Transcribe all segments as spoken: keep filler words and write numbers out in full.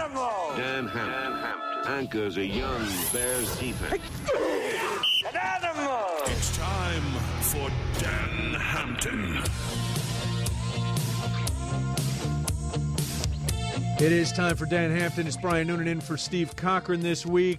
animal! Dan Hampton anchors a young Bears defense. An animal! It's time for Dan Hampton. It is time for Dan Hampton. It's Brian Noonan in for Steve Cochran this week.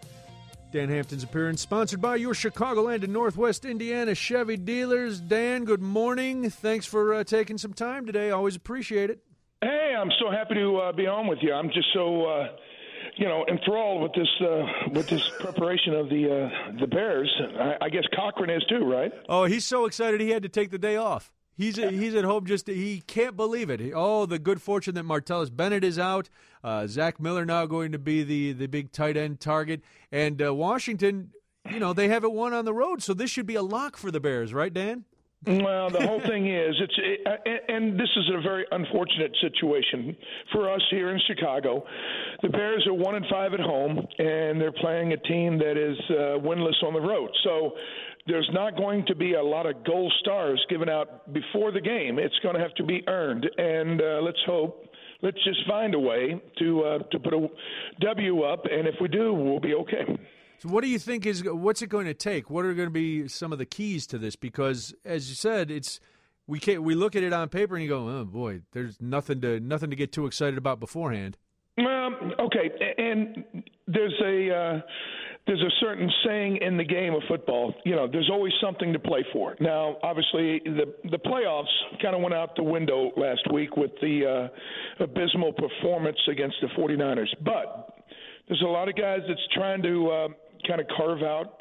Dan Hampton's appearance sponsored by your Chicagoland and Northwest Indiana Chevy dealers. Dan, good morning. Thanks for uh, taking some time today. Always appreciate it. Hey, I'm so happy to uh, be on with you. I'm just so, uh, you know, enthralled with this uh, with this preparation of the uh, the Bears. I, I guess Cochran is too, right? Oh, he's so excited he had to take the day off. He's he's at home just he can't believe it. Oh, the good fortune that Martellus Bennett is out. Uh, Zach Miller now going to be the, the big tight end target. And uh, Washington, you know, they haven't won on the road, so this should be a lock for the Bears, right, Dan? Well, the whole thing is, it's it, and this is a very unfortunate situation for us here in Chicago. The Bears are one and five at home, and they're playing a team that is uh, winless on the road. So there's not going to be a lot of gold stars given out before the game. It's going to have to be earned, and uh, let's hope. Let's just find a way to uh, to put a W up, and if we do, we'll be okay. So what do you think is what's it going to take? What are going to be some of the keys to this? Because as you said, it's we can't we look at it on paper and you go, oh boy, there's nothing to nothing to get too excited about beforehand. Um, okay, and there's a uh, there's a certain saying in the game of football. You know, there's always something to play for. Now, obviously, the the playoffs kind of went out the window last week with the uh, abysmal performance against the 49ers. But there's a lot of guys that's trying to uh, kind of carve out,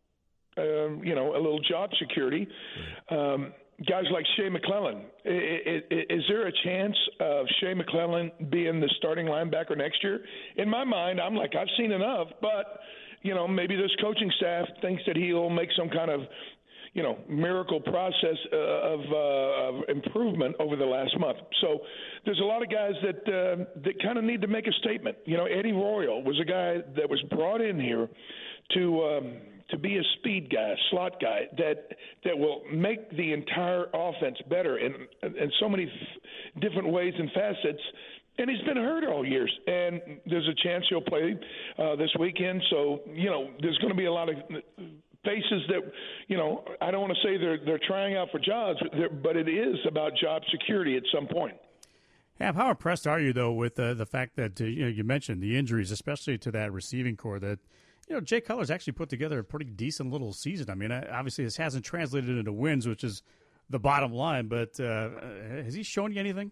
um, you know, a little job security. Um, guys like Shea McClellin. Is, is there a chance of Shea McClellin being the starting linebacker next year? In my mind, I'm like, I've seen enough, but, you know, maybe this coaching staff thinks that he'll make some kind of, you know, miracle process uh, of, uh, of improvement over the last month. So there's a lot of guys that uh, that kind of need to make a statement. You know, Eddie Royal was a guy that was brought in here to um, to be a speed guy, slot guy that that will make the entire offense better in in so many f- different ways and facets. And he's been hurt all years, and there's a chance he'll play uh, this weekend. So, you know, there's going to be a lot of faces that, you know, I don't want to say they're they're trying out for jobs, but it is about job security at some point. Ham, how impressed are you, though, with uh, the fact that, uh, you know, you mentioned the injuries, especially to that receiving core, that, you know, Jay Cutler's actually put together a pretty decent little season. I mean, obviously this hasn't translated into wins, which is the bottom line, but uh, has he shown you anything?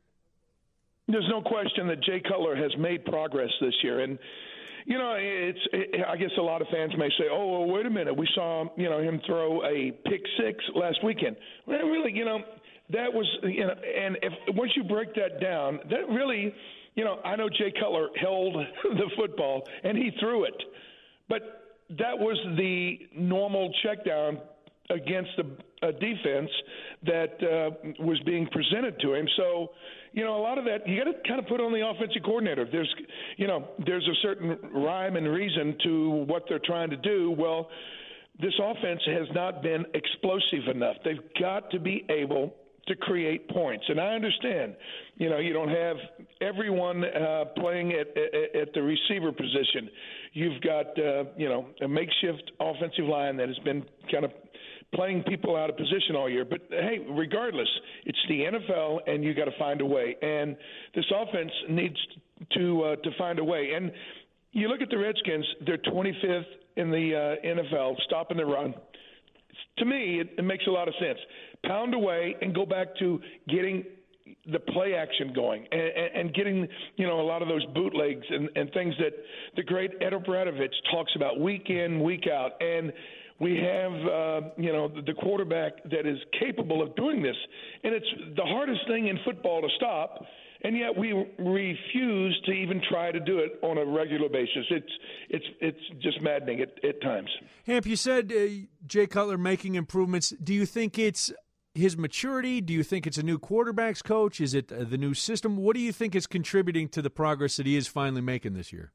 There's no question that Jay Cutler has made progress this year. And, you know, it's. It, I guess a lot of fans may say, oh, well, wait a minute. We saw, you know, him throw a pick six last weekend. Well, really, you know, that was, you know, and if once you break that down, that really, you know, I know Jay Cutler held the football and he threw it. But that was the normal check down against a, a defense that uh, was being presented to him. So, you know, a lot of that you got to kind of put on the offensive coordinator. There's, you know, there's a certain rhyme and reason to what they're trying to do. Well, this offense has not been explosive enough. They've got to be able to create points. And I understand, you know, you don't have everyone uh, playing at, at, at the receiver position. You've got, uh, you know, a makeshift offensive line that has been kind of playing people out of position all year. But, hey, regardless, it's the N F L, and you got to find a way. And this offense needs to uh, to find a way. And you look at the Redskins, they're twenty-fifth in the uh, N F L, stopping the run. To me, it, it makes a lot of sense. Pound away and go back to getting the play action going and, and, and getting, you know, a lot of those bootlegs and, and things that the great Ed Obradovich talks about week in, week out. And we have, uh, you know, the quarterback that is capable of doing this. And it's the hardest thing in football to stop, and yet we refuse to even try to do it on a regular basis. It's it's it's just maddening at, at times. Hamp, you said uh, Jay Cutler making improvements. Do you think it's his maturity? Do you think it's a new quarterback's coach? Is it uh, the new system? What do you think is contributing to the progress that he is finally making this year?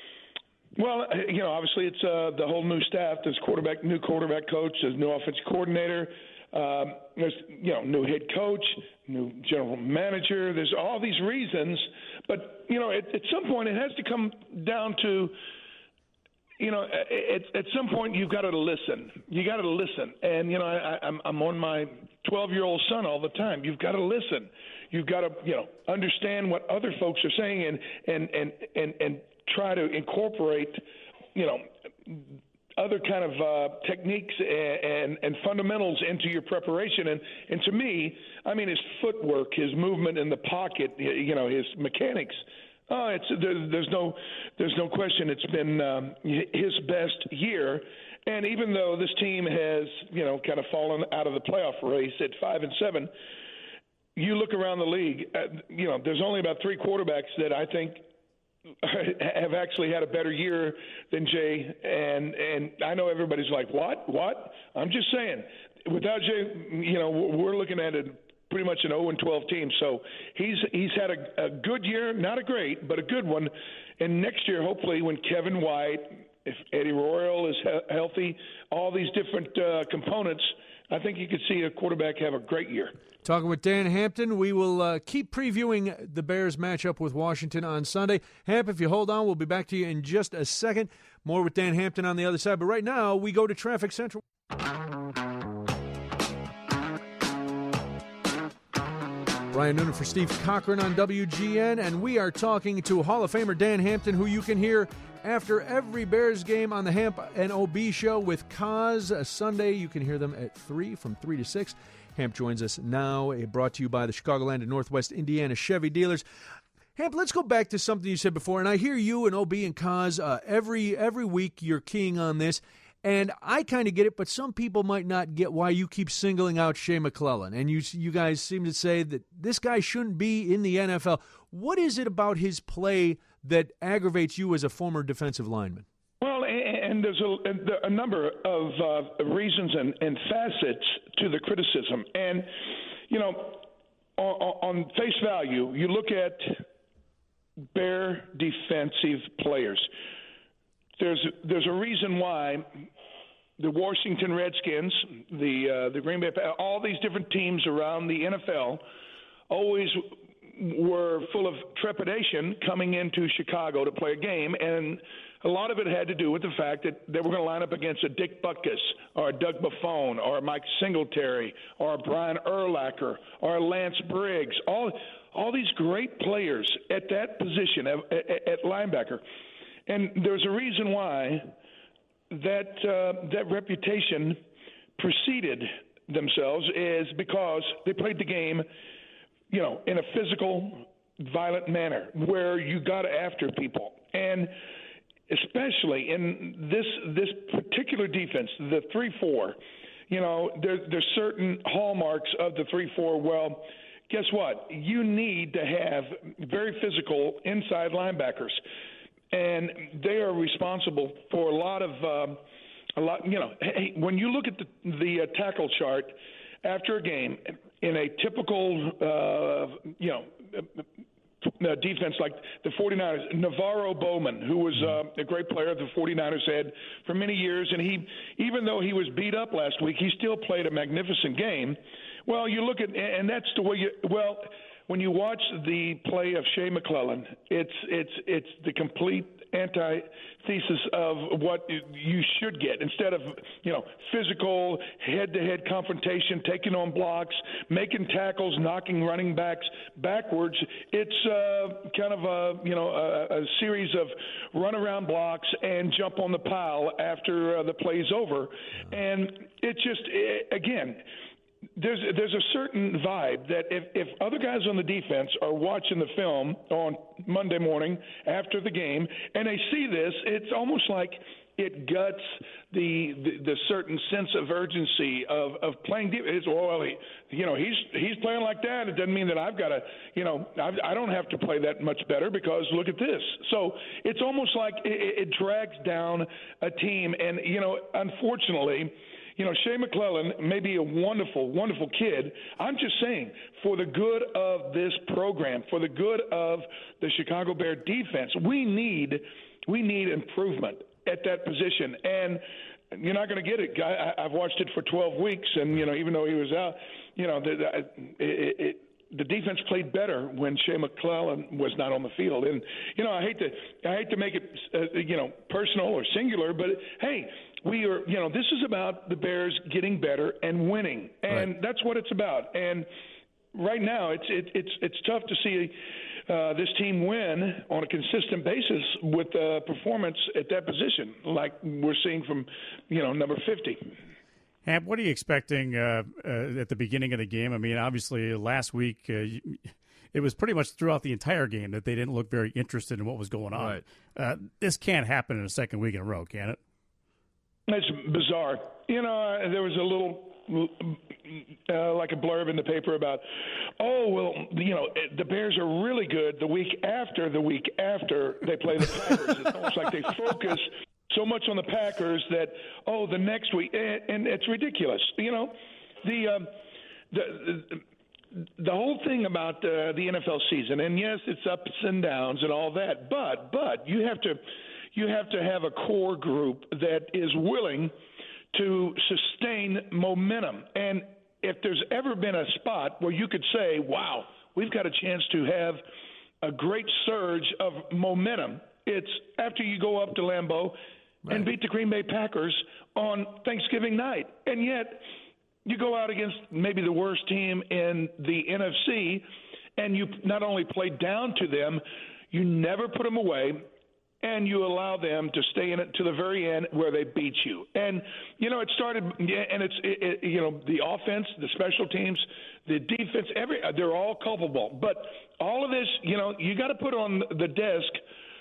Well, you know, obviously it's uh, the whole new staff. There's quarterback, new quarterback coach, there's new offensive coordinator, um, there's, you know, new head coach, new general manager. There's all these reasons, But, you know, at, at some point it has to come down to, you know, at, at some point you've got to listen. You got to listen. And, you know, I, I'm, I'm on my twelve-year-old son all the time. You've got to listen. You've got to, you know, understand what other folks are saying and, and, and, and, and try to incorporate, you know, other kind of uh, techniques and, and, and fundamentals into your preparation. And, and to me, I mean, his footwork, his movement in the pocket, you know, his mechanics, oh, it's there, there's no there's no question it's been um, his best year. And even though this team has, you know, kind of fallen out of the playoff race at five and seven, you look around the league, uh, you know, there's only about three quarterbacks that I think have actually had a better year than Jay, and and I know everybody's like, what, what? I'm just saying, without Jay, you know, we're looking at it pretty much an oh and twelve team. So he's he's had a, a good year, not a great, but a good one. And next year, hopefully, when Kevin White, if Eddie Royal is he- healthy, all these different uh, components, I think you could see a quarterback have a great year. Talking with Dan Hampton, we will uh, keep previewing the Bears matchup with Washington on Sunday. Hamp, if you hold on, we'll be back to you in just a second. More with Dan Hampton on the other side. But right now, we go to Traffic Central. Brian Noonan for Steve Cochran on W G N, and we are talking to Hall of Famer Dan Hampton, who you can hear after every Bears game on the Hamp and O B show with Kaz. Uh, Sunday, you can hear them at three, from three to six. Hamp joins us now, uh, brought to you by the Chicagoland and Northwest Indiana Chevy dealers. Hamp, let's go back to something you said before, and I hear you and O B and Kaz uh, every every week you're keying on this, and I kind of get it, but some people might not get why you keep singling out Shea McClellin, and you you guys seem to say that this guy shouldn't be in the N F L. What is it about his play that aggravates you as a former defensive lineman? Well, and there's a, a number of uh, reasons and, and facets to the criticism. And, you know, on, on face value, you look at Bear defensive players. There's there's a reason why the Washington Redskins, the uh, the Green Bay, all these different teams around the N F L always were full of trepidation coming into Chicago to play a game, and a lot of it had to do with the fact that they were going to line up against a Dick Butkus or a Doug Buffone or a Mike Singletary or a Brian Urlacher or a Lance Briggs, all all these great players at that position, at, at linebacker. And there's a reason why that uh, that reputation preceded themselves is because they played the game, you know, in a physical, violent manner where you got after people. And especially in this this particular defense, the three four, you know, there, there's certain hallmarks of the three four. Well, guess what? You need to have very physical inside linebackers, and they are responsible for a lot of um, a lot. You know, hey, when you look at the the uh, tackle chart after a game in a typical, uh, you know. Uh, defense like the 49ers, Navarro Bowman, who was uh, a great player the 49ers had for many years, and he, even though he was beat up last week, he still played a magnificent game. Well, you look at, and that's the way you, well, when you watch the play of Shea McClellin, it's it's it's the complete antithesis of what you should get. Instead of, you know, physical head-to-head confrontation, taking on blocks, making tackles, knocking running backs backwards, it's uh, kind of a, you know, a, a series of run-around blocks and jump on the pile after uh, the play's over. And it just, it, again, There's there's a certain vibe that if, if other guys on the defense are watching the film on Monday morning after the game and they see this, it's almost like it guts the the, the certain sense of urgency of, of playing defense. Well, he, you know, he's he's playing like that. It doesn't mean that I've got to, you know, I've, I don't have to play that much better because look at this. So it's almost like it, it drags down a team, and you know, unfortunately. You know, Shea McClellin may be a wonderful, wonderful kid. I'm just saying, for the good of this program, for the good of the Chicago Bear defense, we need we need improvement at that position. And you're not going to get it. I, I've watched it for twelve weeks, and, you know, even though he was out, you know, the, the, it, it, the defense played better when Shea McClellan was not on the field. And you know, I hate to I hate to make it uh, you know personal or singular, but hey, we are you know this is about the Bears getting better and winning, and right. that's what it's about. And right now, it's it, it's it's tough to see uh, this team win on a consistent basis with uh, performance at that position, like we're seeing from you know number fifty. Hamp, what are you expecting uh, uh, at the beginning of the game? I mean, obviously, last week uh, it was pretty much throughout the entire game that they didn't look very interested in what was going on. Right. Uh, this can't happen in a second week in a row, can it? It's bizarre. You know, there was a little uh, like a blurb in the paper about, oh, well, you know, the Bears are really good the week after the week after they play the Packers. It's almost like they focus so much on the Packers that, oh, the next week, and, and it's ridiculous. You know, the um, the, the the whole thing about uh, the N F L season, and yes, it's ups and downs and all that, but but you have to you have to have a core group that is willing to sustain momentum. And if there's ever been a spot where you could say, wow, we've got a chance to have a great surge of momentum, it's after you go up to Lambeau right. and beat the Green Bay Packers on Thanksgiving night. And yet you go out against maybe the worst team in the N F C, and you not only play down to them, you never put them away, and you allow them to stay in it to the very end where they beat you. And, you know, it started, and it's, it, it, you know, the offense, the special teams, the defense, every they're all culpable. But all of this, you know, you got to put on the desk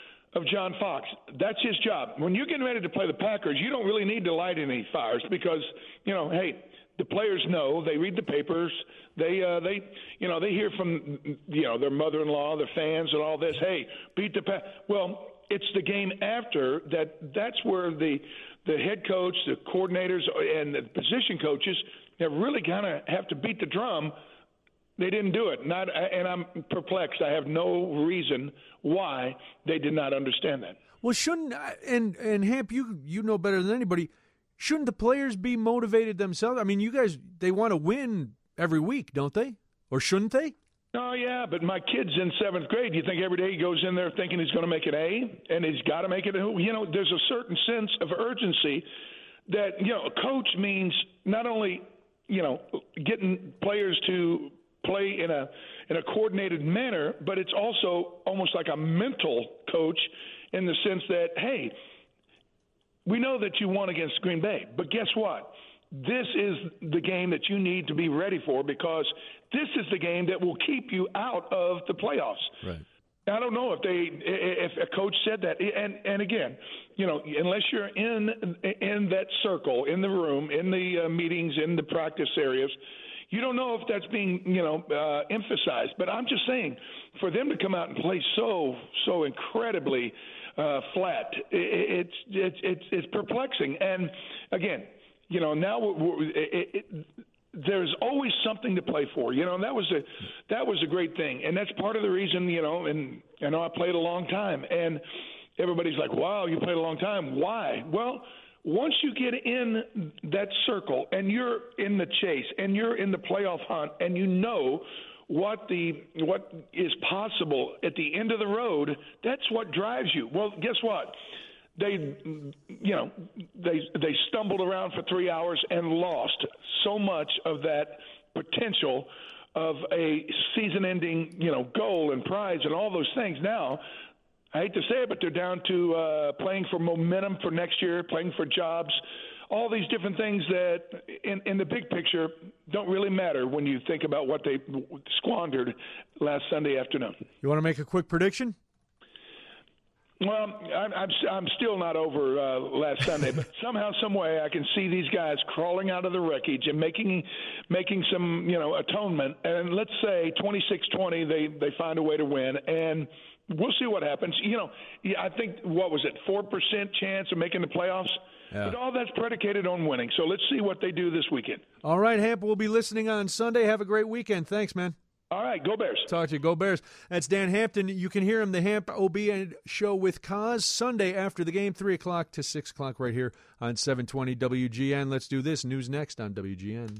of John Fox. That's his job. When you're getting ready to play the Packers, you don't really need to light any fires because, you know, hey, the players know, they read the papers, they, uh, they, you know, they hear from, you know, their mother-in-law, their fans and all this, hey, beat the Packers. Well, it's the game after that. That's where the the head coach, the coordinators, and the position coaches have really kind of have to beat the drum. They didn't do it. Not, and I'm perplexed. I have no reason why they did not understand that. Well, shouldn't and and Hamp, you you know better than anybody. Shouldn't the players be motivated themselves? I mean, you guys, they want to win every week, don't they? Or shouldn't they? Oh, yeah, but my kid's in seventh grade. You think every day he goes in there thinking he's going to make an A, and he's got to make it. You know, there's a certain sense of urgency that, you know, a coach means not only, you know, getting players to play in a in a coordinated manner, but it's also almost like a mental coach in the sense that, hey, we know that you won against Green Bay, but guess what? This is the game that you need to be ready for because this is the game that will keep you out of the playoffs. Right. I don't know if they, if a coach said that, and and again, you know, unless you're in in that circle, in the room, in the uh, meetings, in the practice areas, you don't know if that's being, you know, uh, emphasized. But I'm just saying, for them to come out and play so so incredibly uh, flat, it, it's it's it's it's perplexing. And again, you know, now we're, it, it, there's always something to play for, you know, and that was a that was a great thing, and that's part of the reason, you know. And I know I played a long time, and everybody's like, "Wow, you played a long time. Why?" Well, once you get in that circle and you're in the chase and you're in the playoff hunt, and you know what the what is possible at the end of the road, that's what drives you. Well, guess what? They, you know, they they stumbled around for three hours and lost so much of that potential of a season-ending, you know, goal and prize and all those things. Now, I hate to say it, but they're down to uh, playing for momentum for next year, playing for jobs, all these different things that, in, in the big picture, don't really matter when you think about what they squandered last Sunday afternoon. You want to make a quick prediction? Well, I'm, I'm I'm still not over uh, last Sunday, but somehow, some way, I can see these guys crawling out of the wreckage and making making some, you know, atonement. And let's say twenty-six twenty, they they find a way to win, and we'll see what happens. You know, I think what was it, four percent chance of making the playoffs. Yeah. But all that's predicated on winning. So let's see what they do this weekend. All right, Hamp, we'll be listening on Sunday. Have a great weekend. Thanks, man. All right, go Bears. Talk to you. Go Bears. That's Dan Hampton. You can hear him, the Hamp O B show with Kaz, Sunday after the game, three o'clock to six o'clock right here on seven twenty W G N. Let's do this. News next on W G N.